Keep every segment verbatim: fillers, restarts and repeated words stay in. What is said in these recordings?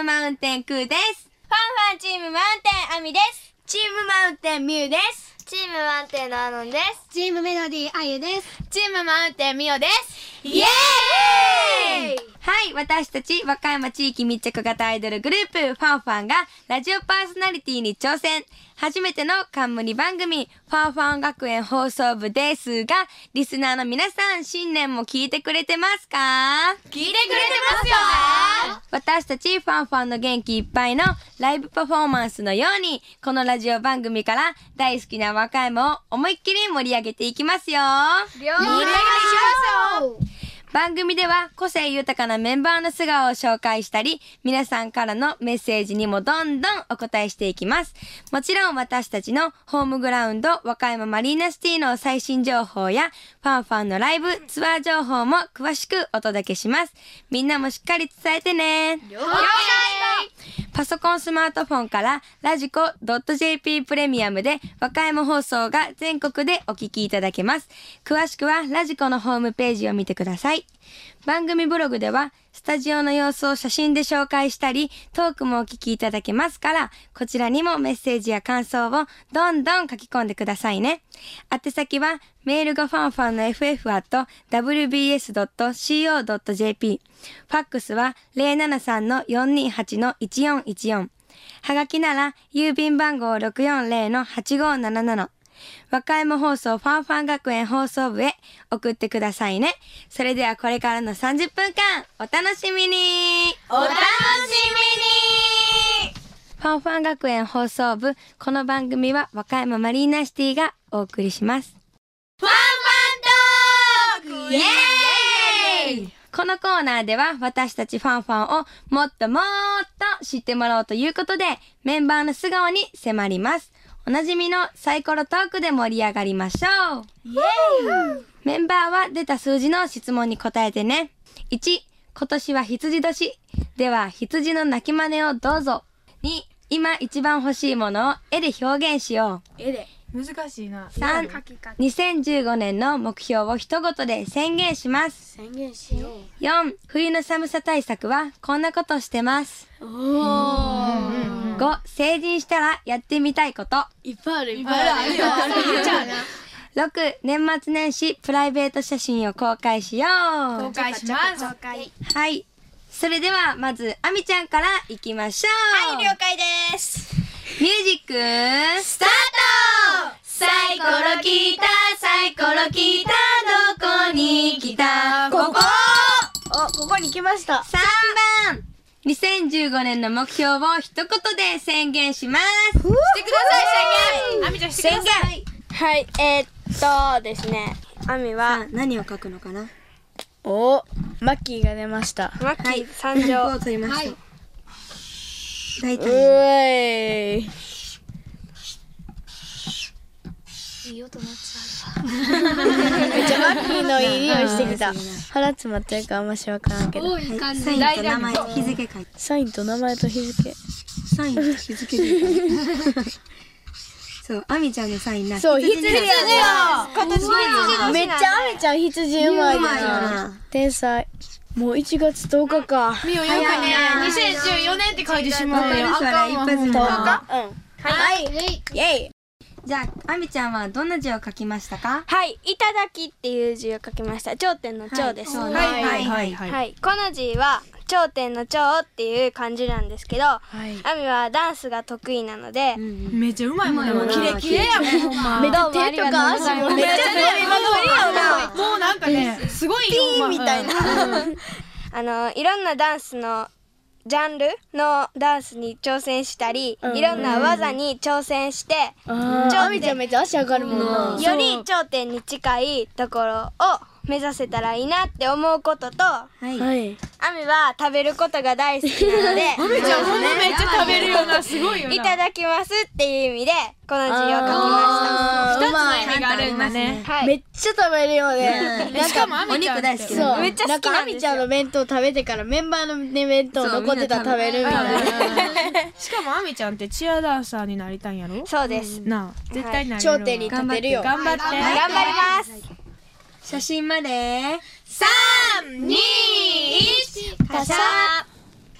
マウンテンクーです。 ファンファンチームマウンテンアミです。 チームマウンテンミュウです。 チームマウンテンのアノンです。 チームメロディーあゆです。 チームマウンテンミオです。 イエーイ。はい、私たち和歌山地域密着型アイドルグループファンファンがラジオパーソナリティに挑戦。初めての冠番組ファンファン学園放送部ですが、リスナーの皆さん新年も聞いてくれてますか？ 聞いてくれてますよね。 私たちファンファンの元気いっぱいのライブパフォーマンスのように、このラジオ番組から大好きな和歌山を思いっきり盛り上げていきますよ。 了解しましょう。 番組では個性豊かなメンバーの素顔を紹介したり、皆さんからのメッセージにもどんどんお答えしていきます。もちろん私たちのホームグラウンド和歌山マリーナシティの最新情報やファンファンのライブツアー情報も詳しくお届けします。みんなもしっかり伝えてね。 了解。 パソコンスマートフォンからラジコ .jp プレミアムで和歌山放送が全国でお聞きいただけます。詳しくはラジコのホームページを見てください。番組ブログではスタジオの様子を写真で紹介したり、トークもお聞きいただけますから、こちらにもメッセージや感想をどんどん書き込んでくださいね。宛先はメールがファンファンの エフエフ アット ダブリュービーエス ドット シーオー ドット ジェーピー、ファックスは ゼロななさん よんにはち いちよんいちよん、はがきなら郵便番号 ろくよんゼロ はちごなななな、和歌山放送ファンファン学園放送部へ送ってくださいね。それではこれからのさんじゅっぷんかんお楽しみに。 お楽しみに。 ファンファン学園放送部、この番組は和歌山マリーナシティがお送りします。 ファンファントークイエーイ。 このコーナーでは私たちファンファンをもっともっと知ってもらおうということで、メンバーの素顔に迫ります。おなじみのサイコロトークで盛り上がりましょう。 イエーイ。 メンバーは出た数字の質問に答えてね。いち、今年は羊年。では羊の鳴き真似をどうぞ。に、今一番欲しいものを絵で表現しよう。 絵で難しいな。 さん、にせんじゅうごねんの目標を一言で宣言します。 宣言しよう。 よん、冬の寒さ対策はこんなことしてます。 おー。 ご、成人したらやってみたいこと。 いっぱいあるいっぱいあるよ。 ろく、年末年始プライベート写真を公開しよう。 公開します。 はい。それではまずあみちゃんからいきましょう。 はい、了解です。 ミュージックスタート。サイコロ来た、サイコロ来た、どこに来た、ここ。 お、ここに来ました。 さんばん、にせんじゅうごねんの目標を一言で宣言します。してください、宣言。あみちゃんしてください。 はい、えー、っとですね、あみは何を書くのかな。 お、マッキーが出ました。マッキー参上。 を取りました。大う体えい。 いい音なっちゃう。 めっちゃマッキーのいい匂いしてきた。腹詰まってるかあんましわからんけど。 多い感じ。 サインと名前と日付書いて。 サインと名前と日付。 サインと日付で。そう、あみちゃんのサインな。 そう、羊羊よ。 今年はめっちゃあみちゃん羊うまいようまいよな。 天才。もういちがつとおかか。 みよよくね、にせんじゅうよねんって書いてしまうよ。 わかるそれ一発目とおの。 か。うん。はい。イェイ。 じゃあ、あみちゃんはどんな字を書きましたか？ はい、いただきっていう字を書きました。頂点の頂です。 はいはい、 はいはいはい、この字は頂点の頂っていう漢字なんですけど、あみはダンスが得意なので、 めっちゃうまいもんね。もうキレキレやもん、ほんま。 めっちゃ手とか足もめっちゃ手もうなんかね、すごいピーみたいな。 あのいろんなダンスのジャンルのダンスに挑戦したり、いろんな技に挑戦して、 あみちゃんめっちゃ足上がるもんな。 より頂点に近いところを目指せたらいいなって思うことと、あはい。 はい。 みは食べることが大好きなので、 あみちゃんほんまめっちゃ食べるよな、すごいよな。 いただきますっていう意味でこの字を書きまあー二つの意味があるんだね。 した。はい。 めっちゃ食べるよね。 しかもあみちゃんお肉大好きそう。 めっちゃ好きなんですよかあみちゃんの弁当食べてからメンバーのね弁当残ってたら食べるみたいな。 しかもあみちゃんってチアダンサーになりたいんやろ？ そうです。 なあ、絶対なれるわ。 頂点に立てるよ。 頑張って。 頑張ります。 写真まで。 さん、に、いち、カシャ。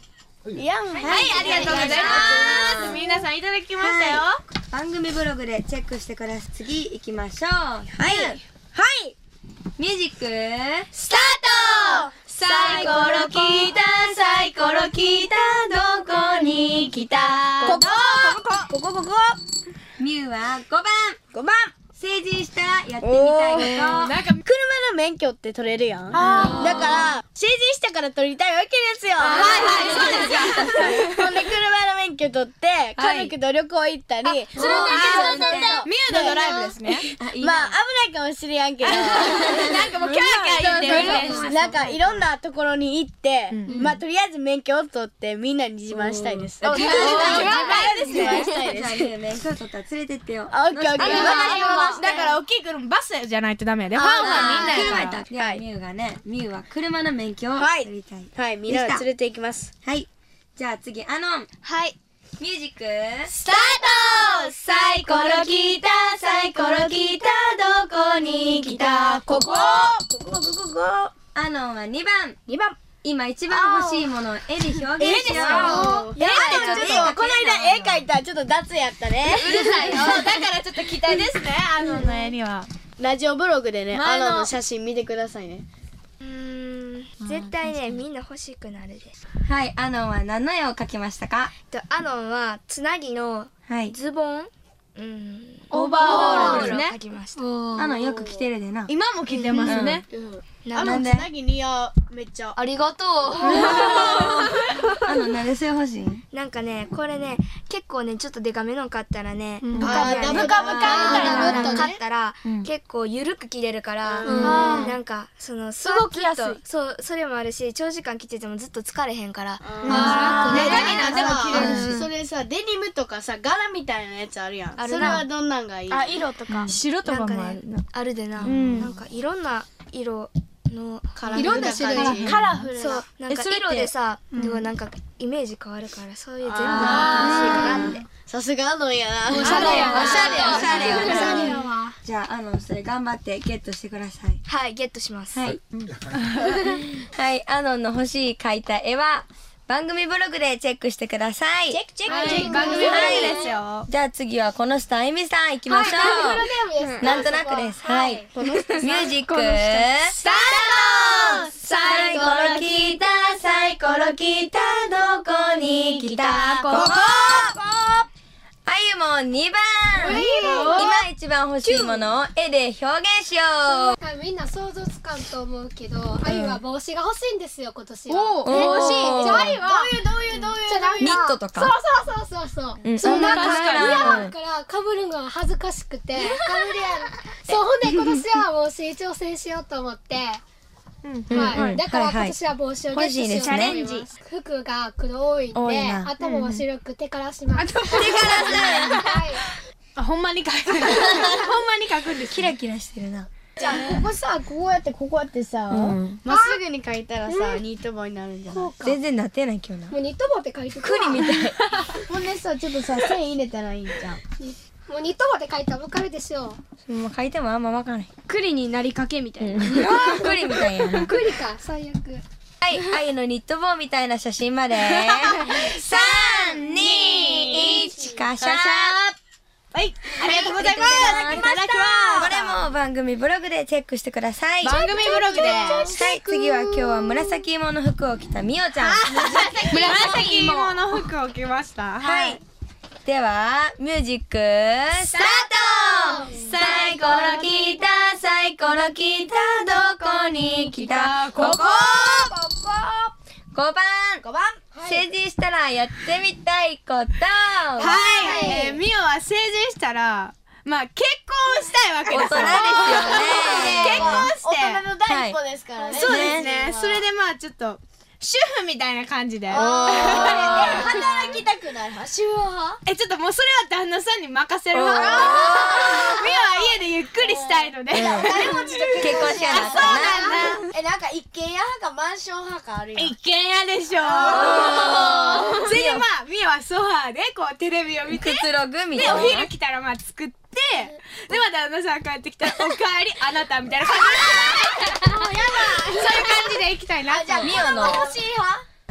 いやん。はい、 ありがとうございます。皆さんいただきましたよ。 番組ブログでチェックしてください。次行きましょう。はいはいミュージックスタート。サイコロ聞いた、サイコロ聞いた、どこに来た。 ここここここここミュウはごばんごばん成人したらやってみたいこと。 なんか車の免許って取れるやん。だから成人したから取りたいわけですよ。はいはいそうですよ。ほんで車の免許取って家族と旅行行ったり。それだけでミュウのドライブですね。 まあ危ないかもしれんけど。 なんかもうキャーキャー言ってる。 なんかいろんなところに行ってまあとりあえず免許を取ってみんなに自慢したいです。自慢したいです。 じゃあね免許取ったら連れてってよ。 オッケーオッケー。 だから大きい車バスじゃないとダメやで。ファンはみんな車ややから。 ったらミュウがねミュウは車の免許をはい取りたい。 はいみんなを連れて行きますはいじゃあ次アノンはいミュージックスタート。サイコロ聞いた、サイコロ聞いた、どこに来た。ここ。 ここここここアノンはにばんにばん今一番欲しいものを絵で表現しよう。 いやでもちょっとこの間絵描いたらちょっと雑やったね。 うるさいよ。だからちょっと期待ですね。あのの絵には。 ラジオブログでね、 前のアノの写真見てくださいね。 うーん絶対ねみんな欲しくなるではいアノンは何の絵を描きましたか。 とアノンはつなぎのはいズボンうんオーバーオールですねを描。きましたアノンよく着てるでな。 今も着てますね。 なアノなんでつなぎ似合うめっちゃ。 ありがとう。 アノンなんでそれ欲しい。 なんかねこれね結構ねちょっとデカめの買ったらねブあカーダブブカブカみたいなの買ったらうん結構ゆるく着れるからうんなんかそのす動きやすいそうそれもあるし長時間着ててもずっと疲れへんからあー中に何でも着れるし。それさデニムとかさ柄みたいなやつあるやん。 あるなそれはどんなんがいい？ あ色とか白とかなんかねもあるな。 あるでな、 んなんかいろんな色のいろんな種類カラフルそうなんかえそれって色でさ、でもなんかイメージ変わるからそういう全部楽しいかなってさすがアノンやな。 おしゃれやな。 おしゃれおしゃれおしゃれやわ。 じゃあアノンそれ頑張ってゲットしてください。 はいゲットしますはいはいアノンの欲しい描いた絵は番組ブログでチェックしてください。 チェックチェック、 はい、番組ブログですよ。 じゃあ次はこの人あゆみさん行きましょう。なんとなくです。はい。ミュージックスタート。サイコロ聞いた、サイコロ聞いた、どこに来た。ここ。 あゆもにばん今一番欲しいものを絵で表現しよう。 みんな想像つかんと思うけど、あゆは帽子が欲しいんですよ今年は。 おーじゃああゆはどういうどういうどういうじゃあなんかニットとかそうそうそうそうそう。 うんそうなんか確かにイヤホンからかぶるのが恥ずかしくてかぶれやん。そうほんで今年は帽子挑戦しようと思って。 うんはい、 うんだからはいはい今年は帽子をゲットしようと思います。服が黒多いんで、 多いな頭は白く手からします。 手からさはい。 あ、ほんまに書く。ほんまに書くんです。 キラキラしてるな。 じゃあここさこうやってここやってさうんまっすぐに描いたらさニート帽になるんじゃない？ 全然なってない今日な。 もうニット帽って書いてく栗みたい。 ほんでさちょっとさ線入れたらいいんじゃん。 もうニット帽って書いたらわかるでしょう。 もう書いてもあんまわからない。 栗になりかけみたいな、 栗みたいやな。 栗か最悪。 はい、あゆのニット帽みたいな写真まで。さん、に、いち、カシャー。 はい、ありがとうございます。いただきこれも番組ブログでチェックしてください。 ます。番組ブログで。 はい、次は今日は紫色の服を着たみおちゃん。 紫色の服を着ました。 はい。では、ミュージック、スタート。 サイコロ聞いた、サイコロ聞いた、どこに来た。ここ。 ごばん。ごばん。成人したらやってみたいこと。 はい、えー、ミオは成人したら、まあ結婚したいわけ大人ですよ。 ですよね。 結婚して。 大人の第一歩ですからね。 そうですね。それでまあちょっと主婦みたいな感じで。 働きたくない派？主婦派？ え、ちょっともうそれは旦那さんに任せる派。ミオは家でゆっくりしたいので。 結婚しやなそうなんだ。 えなんか一軒家派かマンション派かあるやん。 一軒家でしょ。それでまあミオはソファーでこうテレビを見て、 くつろぐみでおたいな。 昼来たらまあ作って、でまた旦那さん帰ってきたらおかえりあなたみたいな感じで。そういう感じで行きたいな。 じゃあミオの欲しい派？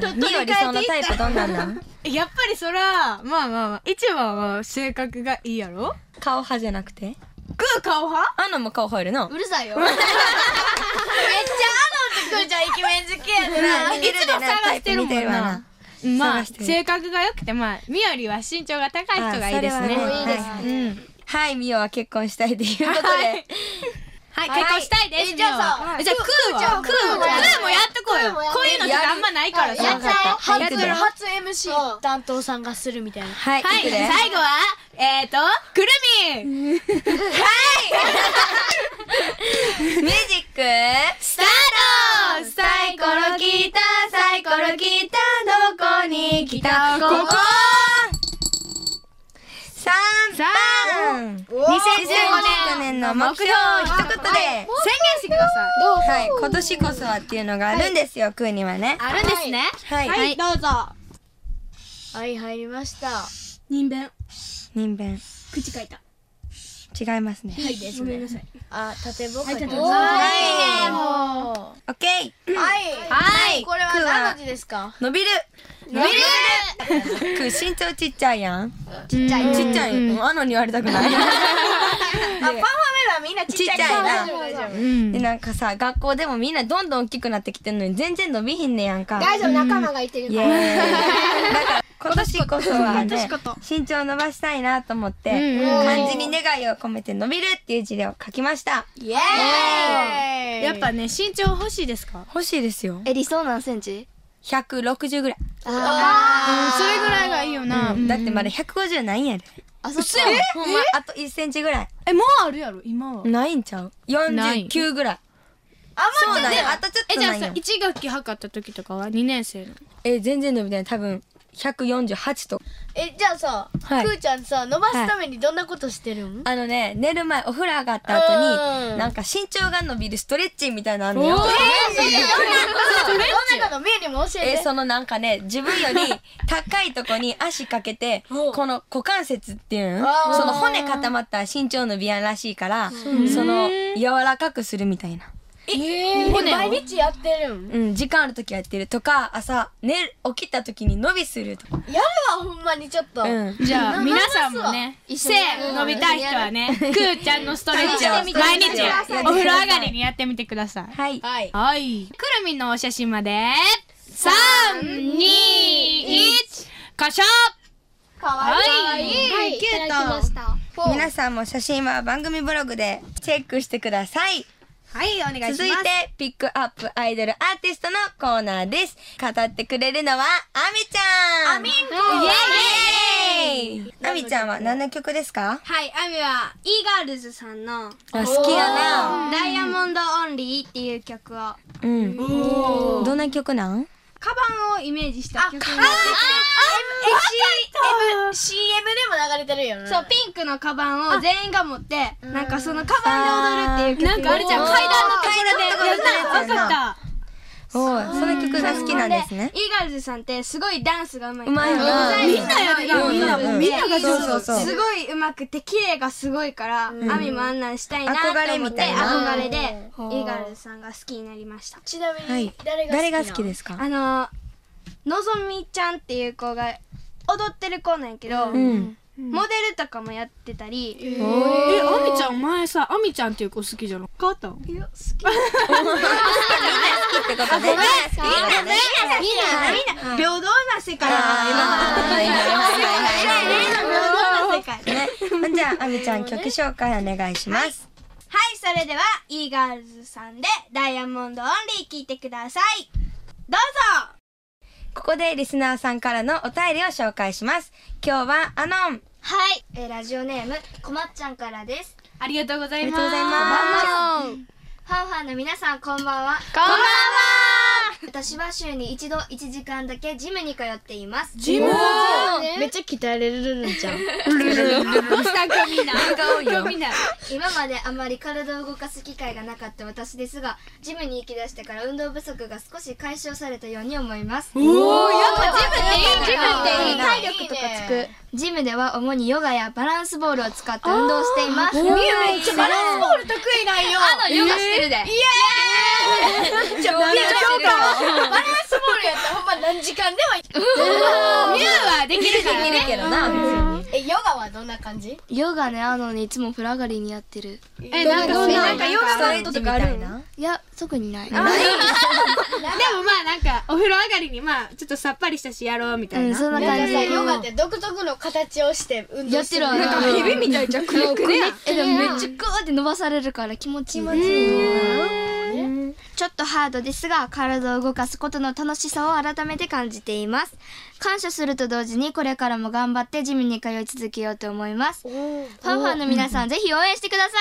みよ理想のタイプどんなんなん？ やっぱりそら、まあまあまあ、一番は性格がいいやろ？ 顔派じゃなくて？ グー顔派？ あんのも顔入るの？ うるさいよ。めっちゃあのってくーちゃんイケメン好きやでな。 いつも探してるもんな。 まあ、 探してる性格が良くて、まあ、みよりは身長が高い人がいいですね。 あそれはねいいですね。 はい、みよは結婚したいということで。 はい、結婚したいです。 えじゃあさじゃあ、クーはクーもクーもやっとこうよ。こういうのちょっとあんまないからさ。 やったはい初初 エムシー 担当さんがするみたいな。 はい、 はい、 いくで最後は、えーと、くるみミュージックスタートサイコロ来たサイコロ来たどこに来たここさんばんにせんじゅうごねんの目標を一言で宣言してください。 はい、今年こそはっていうのがあるんですよ、クーにはね。 あるんですね。 はい、 はい、どうぞ。はい入りました。 人弁。 人弁口書いた。 違いますね。 はいです。ごめんなさい。 あ縦棒書いてはいます。 はいはオッケーいはいこれは何の字ですか？ 伸びる伸びる。 クー身長ちっちゃいやん。 ちっちゃい。 ちっちゃい、うん、あのに言われたくない。 あ、パンファメはみんなちっちゃいからちっちゃいな大丈夫大丈夫。 うんでなんかさ学校でもみんなどんどん大きくなってきてんのに全然伸びひんねやんか。 大丈夫、仲間がいてるイエーイ。だから今年こそはね身長伸ばしたいなと思って漢字に願いを込めて伸びるっていう字を書きました。 イエーイ。 やっぱね、身長欲しいですか？ 欲しいですよ。 え理想何センチ？ ひゃくろくじゅうぐらい。 あそれぐらいがいいよな。 だってまだひゃくごじゅうないんやで。 あそっか。 ほんまあといっセンチぐらいえ、もうあるやろ、今は。 ないんちゃう？よんじゅうきゅうぐらい。そうなんや。あとちょっえ、じゃあさ、 とないよ。 一学期測った時とかはにねん生の。 え全然伸びてない。多分ひゃくよんじゅうはちと。 えじゃあさ、 はいくーちゃんさ伸ばすためにどんなことしてるん？ あのね、寝る前、お風呂上がった後うんに、なんか身長が伸びるストレッチみたいなのあんのよ。 どんなことみゆりも教ええて。 そのなんかね、自分より高いとこに足かけて、この股関節っていうんあーその骨固まったら身長伸びやんらしいから、その柔らかくするみたいな。 え毎日やってるん？ うん、時間あるときやってるとか、朝、寝る、起きたときに伸びするとか。 やるわほんまにちょっと。 うん。 じゃあ、皆さんもね、背伸びたい人はね、くーちゃんのストレッチを毎日お風呂上がりにやってみてください。 はい。 はい。 はい。くるみんのお写真まで、さん、に、いち、カシャかわいい。 はい、いただきました。 皆さんも写真は番組ブログでチェックしてください。 はい、お願いします。 続いて、ピックアップアイドルアーティストのコーナーです。語ってくれるのは、あみちゃん。あみんこイエーイイエーイあみちゃんは何の曲ですか？ はい、アミは e ガールズさんのあ、好きやな。 ダイヤモンドオンリーっていう曲をうん。どんな曲なん？ カバンをイメージした曲になってて、 シーエム でも流れてるよね。 そうピンクのカバンを全員が持ってなんかそのカバンで踊るっていう曲。 なんかあれじゃん、階段のところでやった。わかった。 おー、その曲が好きなんですね。 e ガールズさんってすごいダンスがうまい。 うまいよな。 みんなやるよ。 みんなもみんながそうそうそう。 すごい上手くて綺麗がすごいから、アミもあんなんしたいなと思って憧れみたいな憧れで e ガールズさんが好きになりました。 ちなみにはい。 誰が好きな？ 誰が好きですか？ あののぞみちゃんっていう子が踊ってる子なんやけど、 うん。 モデルとかもやってたり、 え、あみちゃん前さ、あみちゃんっていう子好きじゃなかったの？ いや好き。 好きってことで。みんな好き。みんなね。 みんなみんな平等な世界。 ね。じゃあ、あみちゃん曲紹介お願いします。 はい、それでは e ガールズさんでダイヤモンドオンリー聴いてください。どうぞ。 ここでリスナーさんからのお便りを紹介します。今日はアノン。 はい、えーラジオネームこまっちゃんからです。 ありがとうございます。 ありがとうございます。 ファンファンの皆さんこんばんは。 こんばんは。 私は週に一度いちじかんだけジムに通っています。 ジムめっちゃ鍛えれるんじゃん。 した今日みんな。今日みんな。 今まであまり体を動かす機会がなかった私ですが、ジムに行き出してから運動不足が少し解消されたように思います。 おー、やっぱジムっていい。 ジムっていい。 体力とかつく。 ジムでは主にヨガやバランスボールを使って運動しています。 みゆめっちゃバランスボール得意なんよ。 あのヨガしてるで。 イエーイ。ちょ、みゆちょっとバランスボールやったらほんま何時間でもミュウはできるからできるけどなえ、ヨガはどんな感じ？ ヨガね、あのね、いつも風呂上がりにやってる。 え、なんかなんかヨガストレッチみたいな。 いや、特にない。 でもまあなんかお風呂上がりにまあちょっとさっぱりしたしやろうみたいな。 うん、そんな感じ。 なんかさ、ヨガって独特の形をして運動してる。 やってるわな。 ヘビみたいじゃん、くねくねやん。 え、でもめっちゃグーって伸ばされるから気持ちいい。ちょっとハードですが、体を動かすことの楽しさを改めて感じています。感謝すると同時にこれからも頑張ってジムに通い続けようと思います。ファンファンの皆さん、ぜひ応援してください。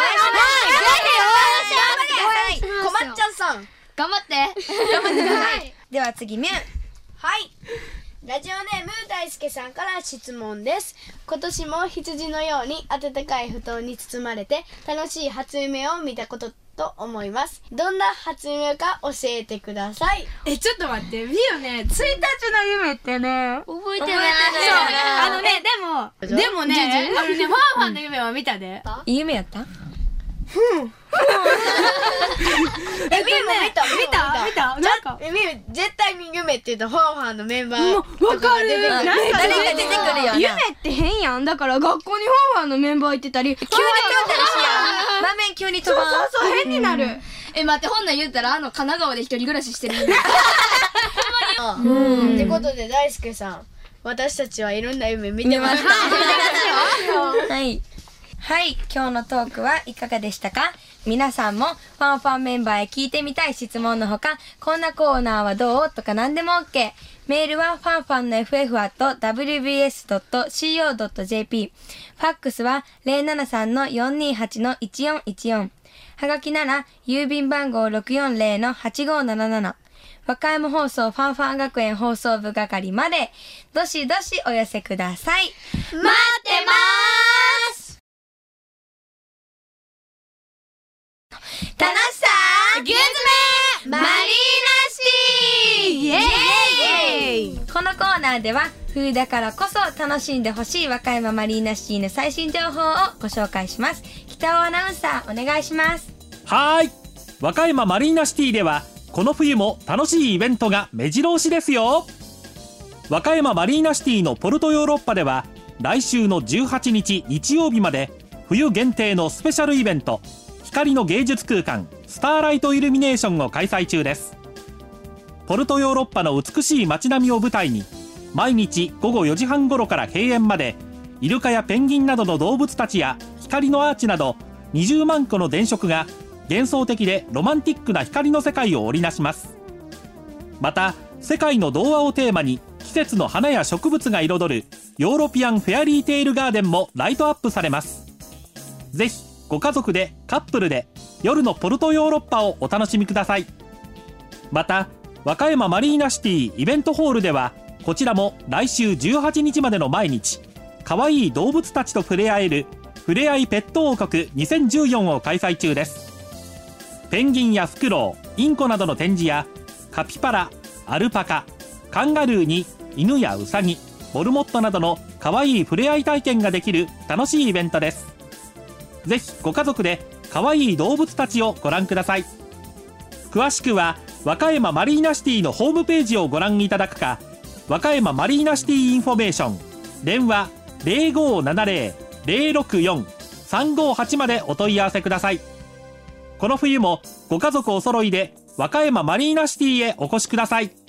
はい、 こまっちゃんさん。 頑張って頑張ってください。では次、ミュウ。 はい。ラジオネーム大輔さんから質問です。今年も羊のように暖かい布団に包まれて楽しい初夢を見たことと思います。どんな初夢か教えてください。 え、ちょっと待って、ミュウね、ついたちの夢ってね、 覚えてない。 そう、あのね、でも、でもね、あのね、ファンファンの夢は見たで。 いい夢やった？ え、みも見た見た見たなんか。 え、み絶対に夢って言うとファンファンのメンバーもうわかる。 誰が出てくるよな。 夢って変やん。だから学校にファンファンのメンバー行ってたり、急に飛んだりしやん。場面急に飛ばん。 そうそう変になる。 え、待って、ほんなん言ったら、あの、神奈川で一人暮らししてる。 うんってことで大輔さん、私たちはいろんな夢見てました。 はい。はい、今日のトークはいかがでしたか？皆さんもファンファンメンバーへ聞いてみたい質問のほか、こんなコーナーはどうとか何でも OK。メールはファンファンの エフエフ アット ダブリュービーエス ドット シーオー ドット ジェーピー。ファックスは ゼロななさん よんにはち いちよんいちよん。はがきなら郵便番号 ろくよんゼロ はちごーなななな。和歌山放送ファンファン学園放送部係までどしどしお寄せください。 待ってまーす。 楽しさぎゅう詰めマリーナシティイエーイ。 このコーナーでは冬だからこそ楽しんでほしい和歌山マリーナシティの最新情報をご紹介します。北尾アナウンサーお願いします。 はーい、和歌山マリーナシティではこの冬も楽しいイベントが目白押しですよ。和歌山マリーナシティのポルトヨーロッパでは来週のじゅうはちにち日曜日まで冬限定のスペシャルイベント、光の芸術空間スターライトイルミネーションを開催中です。ポルトヨーロッパの美しい街並みを舞台に毎日ごごよじはん頃から閉園までイルカやペンギンなどの動物たちや光のアーチなどにじゅうまん個の電飾が幻想的でロマンティックな光の世界を織りなします。また世界の童話をテーマに季節の花や植物が彩るヨーロピアンフェアリーテイルガーデンもライトアップされます。ぜひご家族でカップルで夜のポルトヨーロッパをお楽しみください。また和歌山マリーナシティイベントホールではこちらも来週じゅうはちにちまでの毎日かわいい動物たちと触れ合えるふれあいペット王国にせんじゅうよんを開催中です。ペンギンやフクロウ、インコなどの展示やカピバラ、アルパカ、カンガルーに犬やウサギ、モルモットなどのかわいい触れ合い体験ができる楽しいイベントです。ぜひご家族でかわいい動物たちをご覧ください。詳しくは和歌山マリーナシティのホームページをご覧いただくか、和歌山マリーナシティインフォメーション電話 ゼロごーななゼロ ゼロろくよん さんごーはち までお問い合わせください。この冬もご家族お揃いで和歌山マリーナシティへお越しください。 フ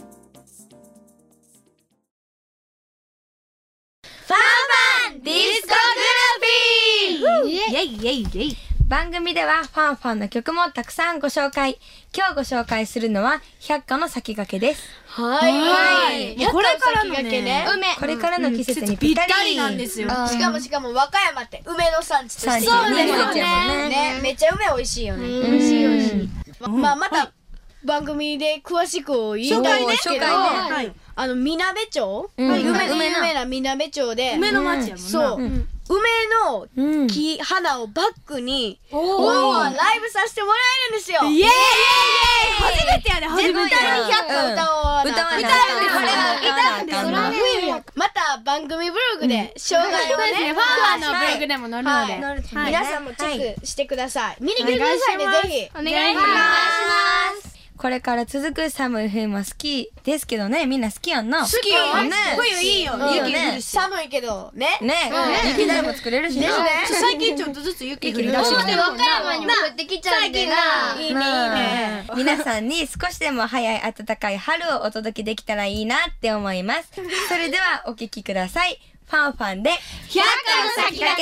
ァンファンディスコグラフィーイエイイエイイエイ。 番組ではファンファンの曲もたくさんご紹介。今日ご紹介するのは百花の先駆けです。 はいはいもうこれからの先駆けね。 梅これからの季節にぴっぴったり,、 たりなんですよ。 しかもしかも和歌山って梅の産地として産地そうですよね日本一やもんね。 ね、めっちゃ梅美味しいよね。 美味しい美味しい。 まあまた番組で詳しく言いたいんですけど、 紹介ねはいあのみなべ町、 うん有名梅な有名なみなべ町で、 梅の町やもんな。 そう、 ん梅のうん木、花をバックにおおーーライブさせてもらえるんですよ。 イエイイエイイエイ初めてやで初めて。 絶対に百花歌おうな。 歌わな歌うんです歌わなあかんな冬やまた番組ブログで紹介をそうですね。 ね、 ファンファンのブログでも載るので。 はいはい皆さんもチェックしてください。見に来てくださいね、ぜひ。 お願いします。 これから続く寒い冬も好きですけどね、みんな好きやんな。好きよね。 冬いいよ。 いいよね。 寒いけどね。 ね、雪だるも作れるしね。 最近ちょっとずつ雪降り出してそうで和歌山にも降ってきちゃうんでな。 いいねいいね。 皆さんに少しでも早い暖かい春をお届けできたらいいなって思います。それではお聞きください。ファンファンでひゃっかの先駆け。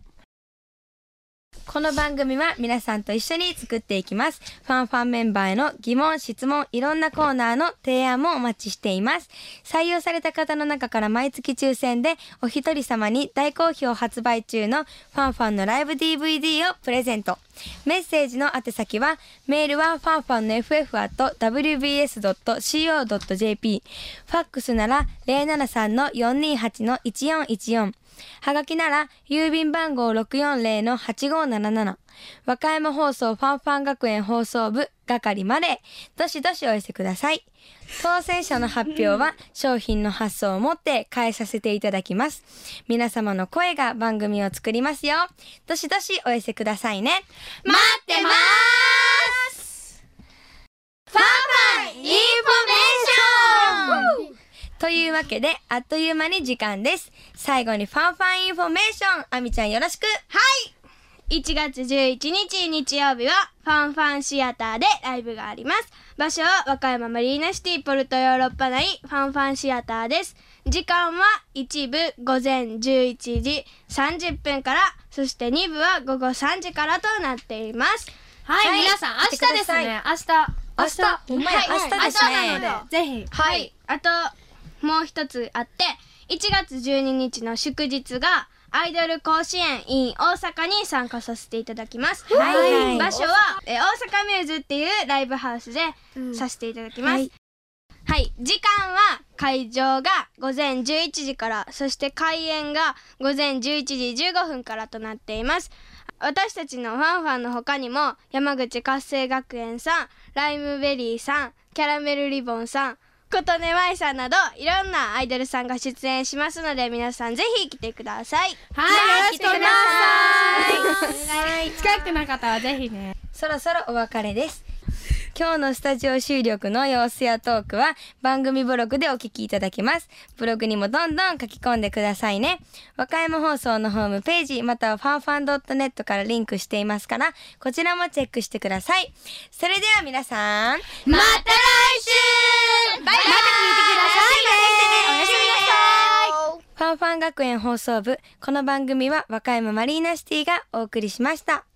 この番組は皆さんと一緒に作っていきます。ファンファンメンバーへの疑問、質問、いろんなコーナーの提案もお待ちしています。採用された方の中から毎月抽選でお一人様に大好評発売中のファンファンのライブ ディーブイディー をプレゼント。メッセージの宛先は、メールはファンファンの エフエフ アット ダブリュービーエス ドット シーオー ドット ジェーピー。ファックスなら ゼロななさん よんにはち いちよんいちよん。はがきなら郵便番号 ろくよんゼロ のはちごーなななな。和歌山放送ファンファン学園放送部係までどしどしお寄せください。当選者の発表は商品の発送をもって返させていただきます。皆様の声が番組を作りますよ。どしどしお寄せくださいね。 待ってまーす。ファンファンインフォメーション。 というわけであっという間に時間です。最後にファンファンインフォメーション、あみちゃんよろしく。 いちがつじゅういちにち日曜日はファンファンシアターでライブがあります。場所は和歌山マリーナシティポルトヨーロッパ内ファンファンシアターです。時間は一部午前じゅういちじさんじゅっぷんから、そしてに部は午後さんじからとなっています。 はい、 はい皆さん明日ですね。明日。 明日、ほんまや、明日ですね。 ぜひ。 はい。あともう一つあって、いちがつじゅうににちの祝日がアイドル甲子園 in 大阪に参加させていただきます。 はいはい場所はえ大阪ミューズっていうライブハウスでさせていただきます。 ははいい、はい、時間は会場が午前じゅういちじから、そして開演が午前じゅういちじじゅうごふんからとなっています。私たちのファンファンの他にも山口活性学園さん、ライムベリーさん、キャラメルリボンさん、琴音舞さんなどいろんなアイドルさんが出演しますので、皆さんぜひ来てください。 はい、よろしくお願いしはい。 ます。近くの方はぜひね。 そろそろお別れです。今日のスタジオ収録の様子やトークは番組ブログでお聞きいただけます。ブログにもどんどん書き込んでくださいね。和歌山放送のホームページまたはファンファン ドットネット からリンクしていますから、こちらもチェックしてください。それでは皆さん、 また来週。バイバイ。また聞いてくださいね。おやすみなさい。 ファンファン学園放送部、この番組は和歌山マリーナシティがお送りしました。